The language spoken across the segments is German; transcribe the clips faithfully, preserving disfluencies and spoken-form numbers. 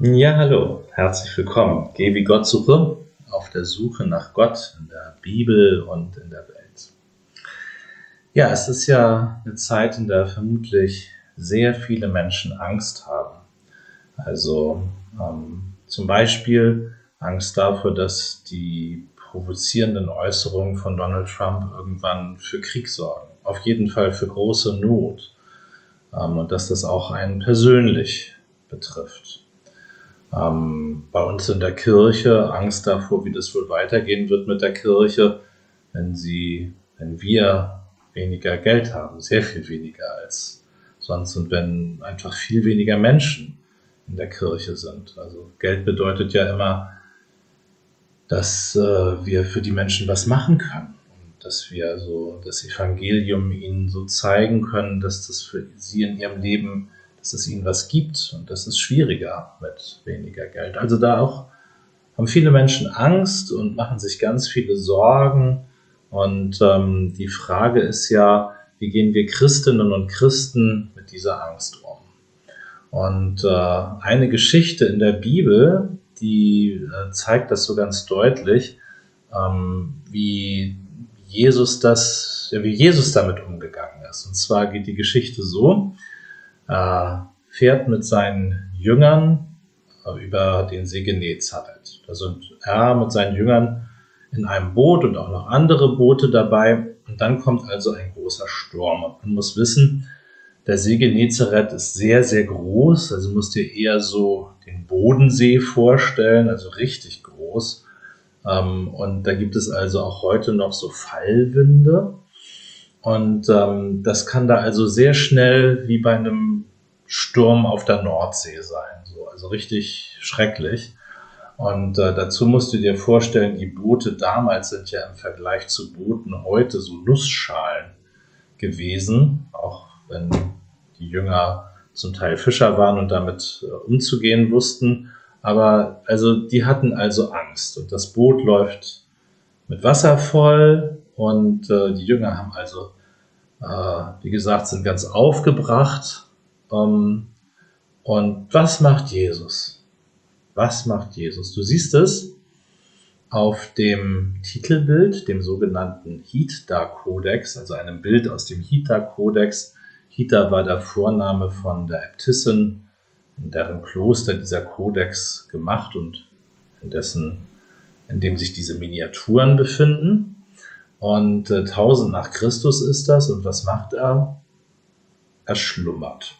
Ja, hallo, herzlich willkommen. Geh wie Gott suche, auf der Suche nach Gott in der Bibel und in der Welt. Ja, es ist ja eine Zeit, in der vermutlich sehr viele Menschen Angst haben. Also ähm, zum Beispiel Angst davor, dass die provozierenden Äußerungen von Donald Trump irgendwann für Krieg sorgen. Auf jeden Fall für große Not. Ähm, und dass das auch einen persönlich betrifft. Ähm, bei uns in der Kirche Angst davor, wie das wohl weitergehen wird mit der Kirche, wenn sie, wenn wir weniger Geld haben, sehr viel weniger als sonst und wenn einfach viel weniger Menschen in der Kirche sind. Also Geld bedeutet ja immer, dass äh, wir für die Menschen was machen können und dass wir so das Evangelium ihnen so zeigen können, dass das für sie in ihrem Leben, dass es ihnen was gibt, und das ist schwieriger mit weniger Geld. Also da auch haben viele Menschen Angst und machen sich ganz viele Sorgen, und ähm, die Frage ist ja, wie gehen wir Christinnen und Christen mit dieser Angst um? Und äh, eine Geschichte in der Bibel, die äh, zeigt das so ganz deutlich, ähm, wie Jesus das, ja, wie Jesus damit umgegangen ist. Und zwar geht die Geschichte so: Er fährt mit seinen Jüngern äh, über den See Genezareth. Da sind er mit seinen Jüngern in einem Boot und auch noch andere Boote dabei. Und dann kommt also ein großer Sturm. Und man muss wissen, der See Genezareth ist sehr, sehr groß. Also musst dir eher so den Bodensee vorstellen, also richtig groß. Und da gibt es also auch heute noch so Fallwinde. Und ähm, das kann da also sehr schnell wie bei einem Sturm auf der Nordsee sein. So, also richtig schrecklich. Und äh, dazu musst du dir vorstellen, die Boote damals sind ja im Vergleich zu Booten heute so Nussschalen gewesen, auch wenn die Jünger zum Teil Fischer waren und damit äh, umzugehen wussten. Aber also die hatten also Angst, und das Boot läuft mit Wasser voll, und äh, die Jünger haben also, äh, wie gesagt, sind ganz aufgebracht. Ähm, und was macht Jesus? Was macht Jesus? Du siehst es auf dem Titelbild, dem sogenannten Hita-Kodex, also einem Bild aus dem Hita-Kodex. Hita war der Vorname von der Äbtissin, in deren Kloster dieser Kodex gemacht und in dessen, in dem sich diese Miniaturen befinden. Und äh, tausend nach Christus ist das. Und was macht er? Er schlummert.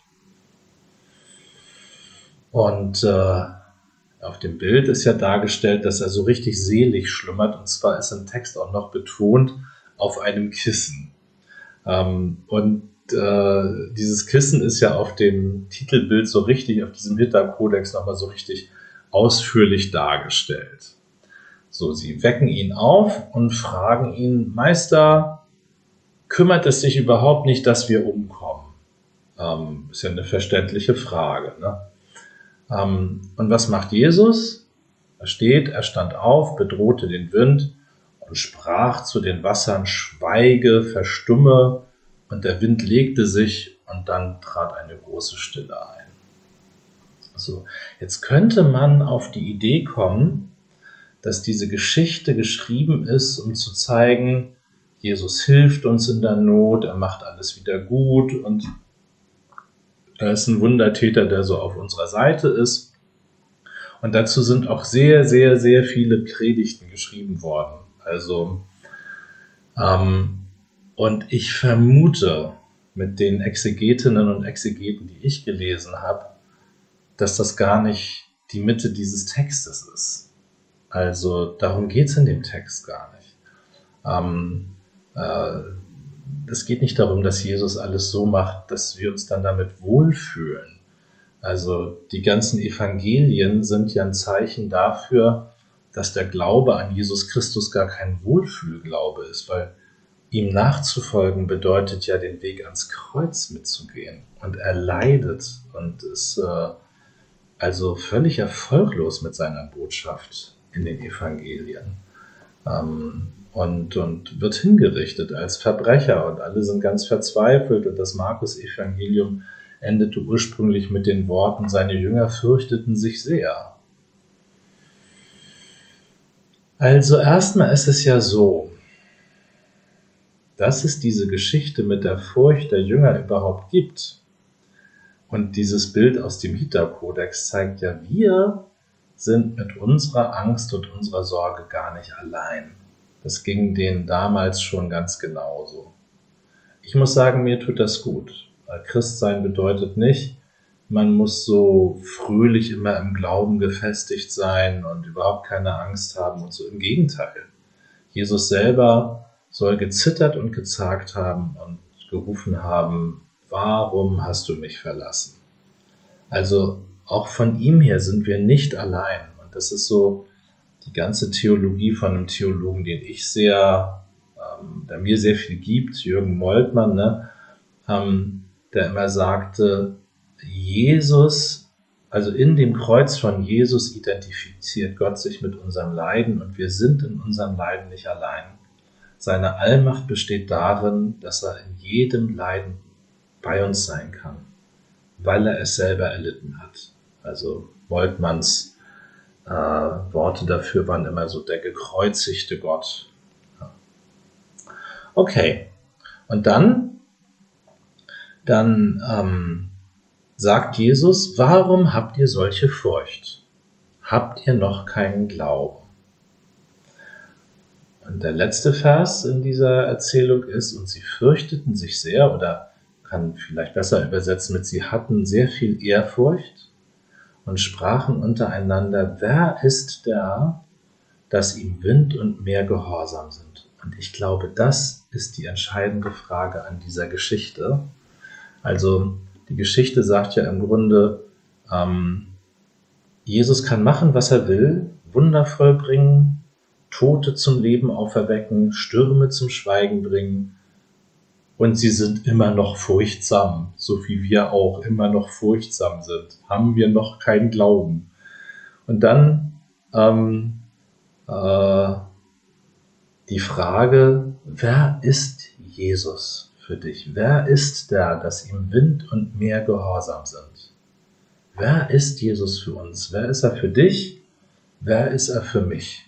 Und äh, auf dem Bild ist ja dargestellt, dass er so richtig selig schlummert. Und zwar ist im Text auch noch betont, auf einem Kissen. Ähm, und äh, dieses Kissen ist ja auf dem Titelbild so richtig, auf diesem Hita-Kodex nochmal so richtig ausführlich dargestellt. So, sie wecken ihn auf und fragen ihn: Meister, kümmert es dich überhaupt nicht, dass wir umkommen? Ähm, ist ja eine verständliche Frage, ne? Ähm, und was macht Jesus? Er steht, er stand auf, bedrohte den Wind und sprach zu den Wassern: Schweige, verstumme. Und der Wind legte sich, und dann trat eine große Stille ein. So, jetzt könnte man auf die Idee kommen, dass diese Geschichte geschrieben ist, um zu zeigen, Jesus hilft uns in der Not, er macht alles wieder gut und er ist ein Wundertäter, der so auf unserer Seite ist. Und dazu sind auch sehr, sehr, sehr viele Predigten geschrieben worden. Also, ähm, und ich vermute, mit den Exegetinnen und Exegeten, die ich gelesen habe, dass das gar nicht die Mitte dieses Textes ist. Also darum geht es in dem Text gar nicht. Ähm, äh, es geht nicht darum, dass Jesus alles so macht, dass wir uns dann damit wohlfühlen. Also die ganzen Evangelien sind ja ein Zeichen dafür, dass der Glaube an Jesus Christus gar kein Wohlfühlglaube ist, weil ihm nachzufolgen bedeutet ja, den Weg ans Kreuz mitzugehen. Und er leidet und ist äh, also völlig erfolglos mit seiner Botschaft in den Evangelien. Ähm, und, und wird hingerichtet als Verbrecher, und alle sind ganz verzweifelt, und das Markus-Evangelium endete ursprünglich mit den Worten, seine Jünger fürchteten sich sehr. Also erstmal ist es ja so, dass es diese Geschichte mit der Furcht der Jünger überhaupt gibt. Und dieses Bild aus dem Hita-Kodex zeigt ja, wir sind mit unserer Angst und unserer Sorge gar nicht allein. Das ging denen damals schon ganz genauso. Ich muss sagen, mir tut das gut. Weil Christsein bedeutet nicht, man muss so fröhlich immer im Glauben gefestigt sein und überhaupt keine Angst haben und so. Im Gegenteil. Jesus selber soll gezittert und gezagt haben und gerufen haben, warum hast du mich verlassen? Also auch von ihm her sind wir nicht allein. Und das ist so die ganze Theologie von einem Theologen, den ich sehr, ähm, der mir sehr viel gibt, Jürgen Moltmann, ne, ähm, der immer sagte, Jesus, also in dem Kreuz von Jesus identifiziert Gott sich mit unserem Leiden und wir sind in unserem Leiden nicht allein. Seine Allmacht besteht darin, dass er in jedem Leiden bei uns sein kann, weil er es selber erlitten hat. Also Moltmanns äh, Worte dafür waren immer so der gekreuzigte Gott. Okay, und dann, dann ähm, sagt Jesus, warum habt ihr solche Furcht? Habt ihr noch keinen Glauben? Und der letzte Vers in dieser Erzählung ist, und sie fürchteten sich sehr, oder kann vielleicht besser übersetzen mit, sie hatten sehr viel Ehrfurcht und sprachen untereinander, wer ist der, dass ihm Wind und Meer gehorsam sind? Und ich glaube, das ist die entscheidende Frage an dieser Geschichte. Also die Geschichte sagt ja im Grunde, ähm, Jesus kann machen, was er will, Wunder vollbringen, Tote zum Leben auferwecken, Stürme zum Schweigen bringen. Und sie sind immer noch furchtsam, so wie wir auch immer noch furchtsam sind. Haben wir noch keinen Glauben. Und dann ähm, äh, die Frage, wer ist Jesus für dich? Wer ist der, dass ihm Wind und Meer gehorsam sind? Wer ist Jesus für uns? Wer ist er für dich? Wer ist er für mich?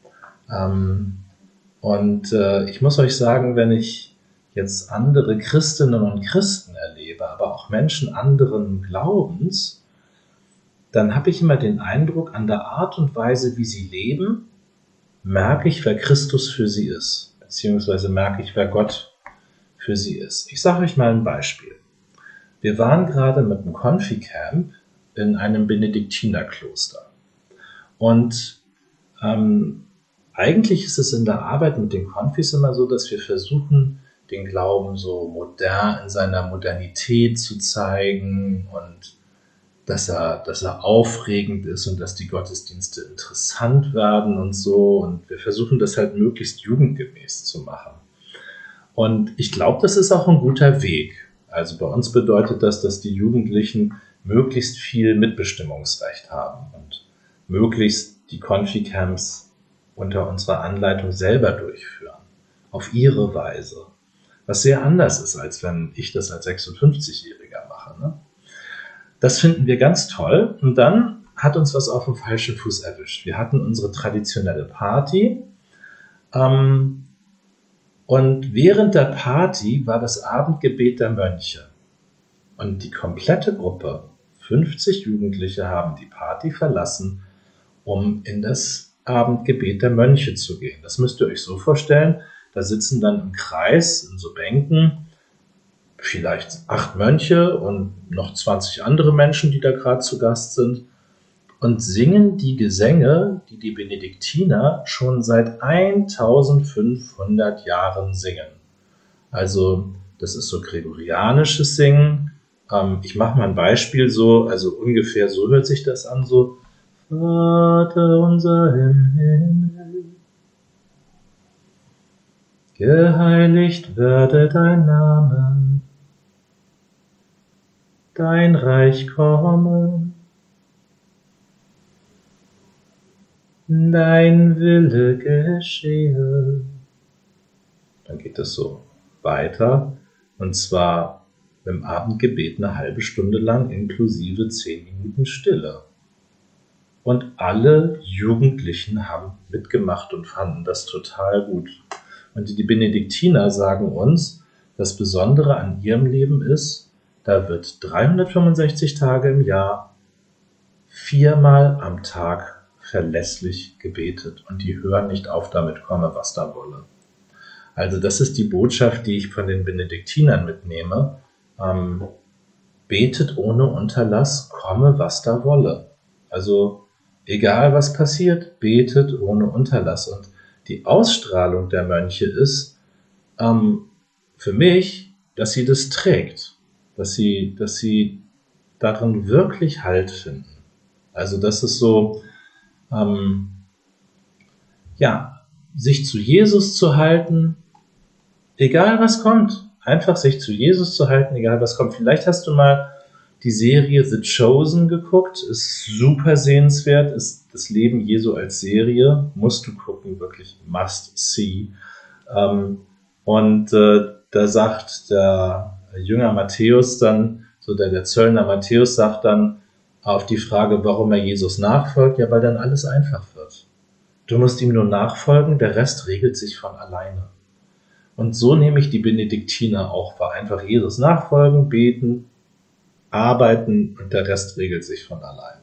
Ähm, und äh, ich muss euch sagen, wenn ich jetzt andere Christinnen und Christen erlebe, aber auch Menschen anderen Glaubens, dann habe ich immer den Eindruck, an der Art und Weise, wie sie leben, merke ich, wer Christus für sie ist, beziehungsweise merke ich, wer Gott für sie ist. Ich sage euch mal ein Beispiel. Wir waren gerade mit einem Konfi-Camp in einem Benediktinerkloster. Und ähm, eigentlich ist es in der Arbeit mit den Konfis immer so, dass wir versuchen, den Glauben so modern in seiner Modernität zu zeigen und dass er, dass er aufregend ist und dass die Gottesdienste interessant werden und so. Und wir versuchen das halt möglichst jugendgemäß zu machen. Und ich glaube, das ist auch ein guter Weg. Also bei uns bedeutet das, dass die Jugendlichen möglichst viel Mitbestimmungsrecht haben und möglichst die Konfi-Camps unter unserer Anleitung selber durchführen, auf ihre Weise. Was sehr anders ist, als wenn ich das als sechsundfünfzigjähriger mache. Ne? Das finden wir ganz toll. Und dann hat uns was auf dem falschen Fuß erwischt. Wir hatten unsere traditionelle Party. Ähm, und während der Party war das Abendgebet der Mönche. Und die komplette Gruppe, fünfzig Jugendliche, haben die Party verlassen, um in das Abendgebet der Mönche zu gehen. Das müsst ihr euch so vorstellen, da sitzen dann im Kreis in so Bänken vielleicht acht Mönche und noch zwanzig andere Menschen, die da gerade zu Gast sind und singen die Gesänge, die die Benediktiner schon seit eintausendfünfhundert Jahren singen. Also das ist so gregorianisches Singen. Ähm, ich mache mal ein Beispiel so, also ungefähr so hört sich das an, so Vater unser im Himmel, geheiligt werde dein Name, dein Reich komme, dein Wille geschehe. Dann geht es so weiter, und zwar im Abendgebet eine halbe Stunde lang inklusive zehn Minuten Stille. Und alle Jugendlichen haben mitgemacht und fanden das total gut. Und die Benediktiner sagen uns, das Besondere an ihrem Leben ist, da wird dreihundertfünfundsechzig Tage im Jahr viermal am Tag verlässlich gebetet. Und die hören nicht auf damit, komme, was da wolle. Also das ist die Botschaft, die ich von den Benediktinern mitnehme. Ähm, betet ohne Unterlass, komme, was da wolle. Also egal was passiert, betet ohne Unterlass. Und die Ausstrahlung der Mönche ist ähm, für mich, dass sie das trägt, dass sie, dass sie darin wirklich Halt finden. Also das ist so, ähm, ja, sich zu Jesus zu halten, egal was kommt, einfach sich zu Jesus zu halten, egal was kommt. Vielleicht hast du mal die Serie The Chosen geguckt, ist super sehenswert, ist das Leben Jesu als Serie, musst du gucken, wirklich must see. Ähm, und äh, da sagt der Jünger Matthäus dann, so der, der Zöllner Matthäus sagt dann auf die Frage, warum er Jesus nachfolgt, ja, weil dann alles einfach wird. Du musst ihm nur nachfolgen, der Rest regelt sich von alleine. Und so nehme ich die Benediktiner auch wahr. Einfach Jesus nachfolgen, beten, arbeiten und der Rest regelt sich von alleine.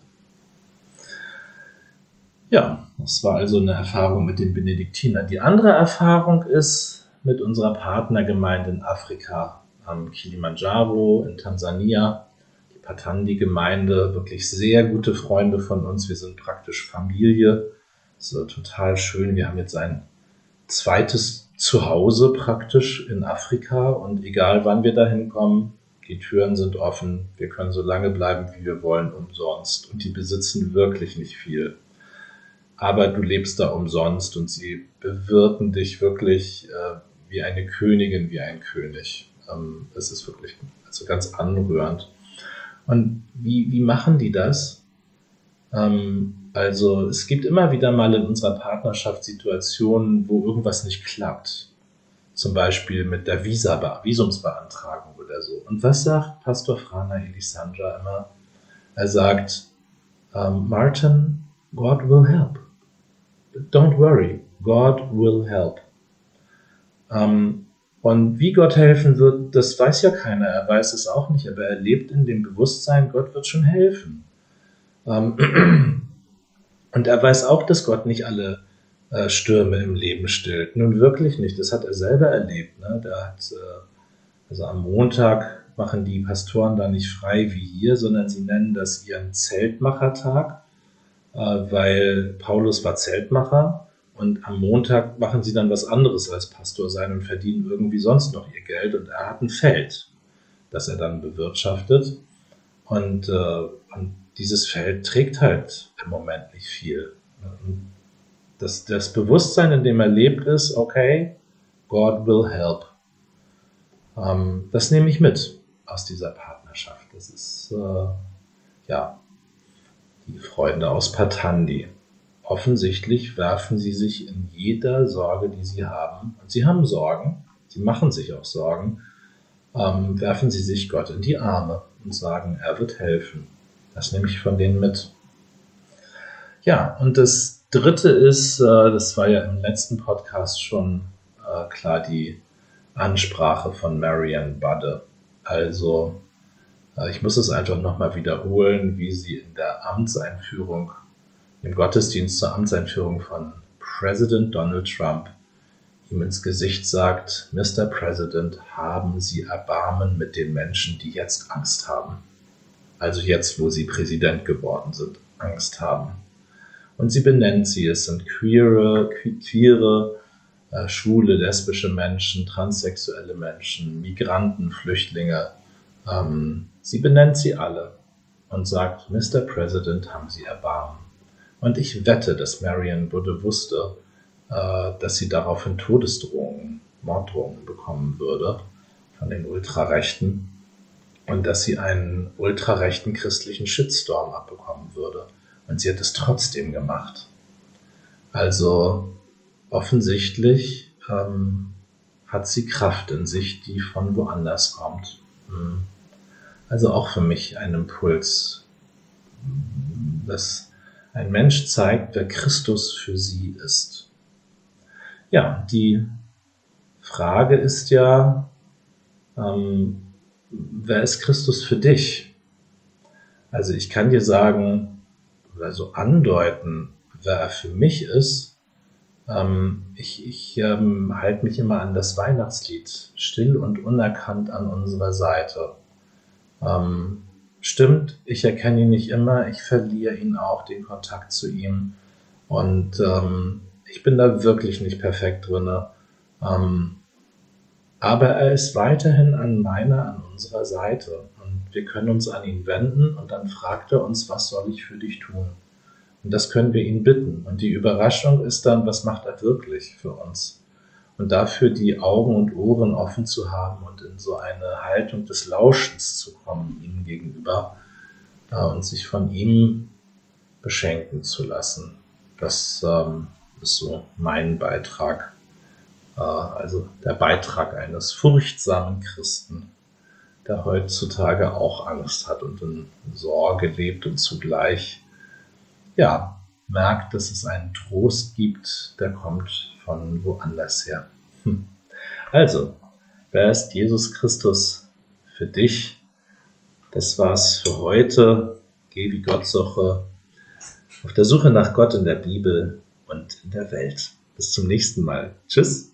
Ja, das war also eine Erfahrung mit den Benediktinern. Die andere Erfahrung ist mit unserer Partnergemeinde in Afrika, am Kilimanjaro, in Tansania. Die Patandi-Gemeinde, wirklich sehr gute Freunde von uns. Wir sind praktisch Familie. Das ist total schön. Wir haben jetzt ein zweites Zuhause praktisch in Afrika und egal wann wir da hinkommen, die Türen sind offen, wir können so lange bleiben, wie wir wollen, umsonst. Und die besitzen wirklich nicht viel. Aber du lebst da umsonst und sie bewirten dich wirklich äh, wie eine Königin, wie ein König. Ähm, das ist wirklich also ganz anrührend. Und wie, wie machen die das? Ähm, also es gibt immer wieder mal in unserer Partnerschaft Situationen, wo irgendwas nicht klappt. Zum Beispiel mit der Visa, Visumsbeantragung oder so. Und was sagt Pastor Frana Elisandra immer? Er sagt, um, Martin, God will help. Don't worry, God will help. Um, und wie Gott helfen wird, das weiß ja keiner. Er weiß es auch nicht, aber er lebt in dem Bewusstsein, Gott wird schon helfen. Um, und er weiß auch, dass Gott nicht alle äh, Stürme im Leben stillt. Nun wirklich nicht. Das hat er selber erlebt. Ne? Der hat, äh, also am Montag machen die Pastoren da nicht frei wie hier, sondern sie nennen das ihren Zeltmachertag, äh, weil Paulus war Zeltmacher und am Montag machen sie dann was anderes als Pastor sein und verdienen irgendwie sonst noch ihr Geld und er hat ein Feld, das er dann bewirtschaftet und, äh, und dieses Feld trägt halt im Moment nicht viel. Und das, das Bewusstsein, in dem er lebt, ist, okay, God will help. Ähm, das nehme ich mit aus dieser Partnerschaft. Das ist, äh, ja, die Freunde aus Patandi. Offensichtlich werfen sie sich in jeder Sorge, die sie haben, und sie haben Sorgen, sie machen sich auch Sorgen, ähm, werfen sie sich Gott in die Arme und sagen, er wird helfen. Das nehme ich von denen mit. Ja, und das Dritte ist, äh, das war ja im letzten Podcast schon äh, klar, die Ansprache von Marianne Budde. Also, äh, ich muss es einfach nochmal wiederholen, wie sie in der Amtseinführung, im Gottesdienst zur Amtseinführung von Präsident Donald Trump ihm ins Gesicht sagt, Mister President, haben Sie Erbarmen mit den Menschen, die jetzt Angst haben. Also jetzt, wo sie Präsident geworden sind, Angst haben. Und sie benennt sie, es sind queere, queere, äh, schwule, lesbische Menschen, transsexuelle Menschen, Migranten, Flüchtlinge. Ähm, sie benennt sie alle und sagt, Mister President, haben Sie Erbarmen. Und ich wette, dass Marianne Budde wusste, äh, dass sie daraufhin Todesdrohungen, Morddrohungen bekommen würde von den Ultrarechten. Und dass sie einen ultrarechten christlichen Shitstorm abbekommen würde. Und sie hat es trotzdem gemacht. Also offensichtlich ähm, hat sie Kraft in sich, die von woanders kommt. Also auch für mich ein Impuls, dass ein Mensch zeigt, wer Christus für sie ist. Ja, die Frage ist ja, ähm, wer ist Christus für dich? Also ich kann dir sagen, oder so andeuten, wer er für mich ist. Ähm, ich ich ähm, halte mich immer an das Weihnachtslied, still und unerkannt an unserer Seite. Ähm, stimmt, ich erkenne ihn nicht immer, ich verliere ihn auch, den Kontakt zu ihm. Und ähm, ich bin da wirklich nicht perfekt drin. Ähm, aber er ist weiterhin an meiner, an unserer Seite. Und wir können uns an ihn wenden und dann fragt er uns, was soll ich für dich tun? Und das können wir ihn bitten. Und die Überraschung ist dann, was macht er wirklich für uns? Und dafür die Augen und Ohren offen zu haben und in so eine Haltung des Lauschens zu kommen ihm gegenüber äh, und sich von ihm beschenken zu lassen. Das ähm, ist so mein Beitrag. Äh, also der Beitrag eines furchtsamen Christen, der heutzutage auch Angst hat und in Sorge lebt und zugleich ja, merkt, dass es einen Trost gibt, der kommt von woanders her. Hm. Also, wer ist Jesus Christus für dich? Das war's für heute. Geh wie Gott suche. Auf der Suche nach Gott in der Bibel und in der Welt. Bis zum nächsten Mal. Tschüss.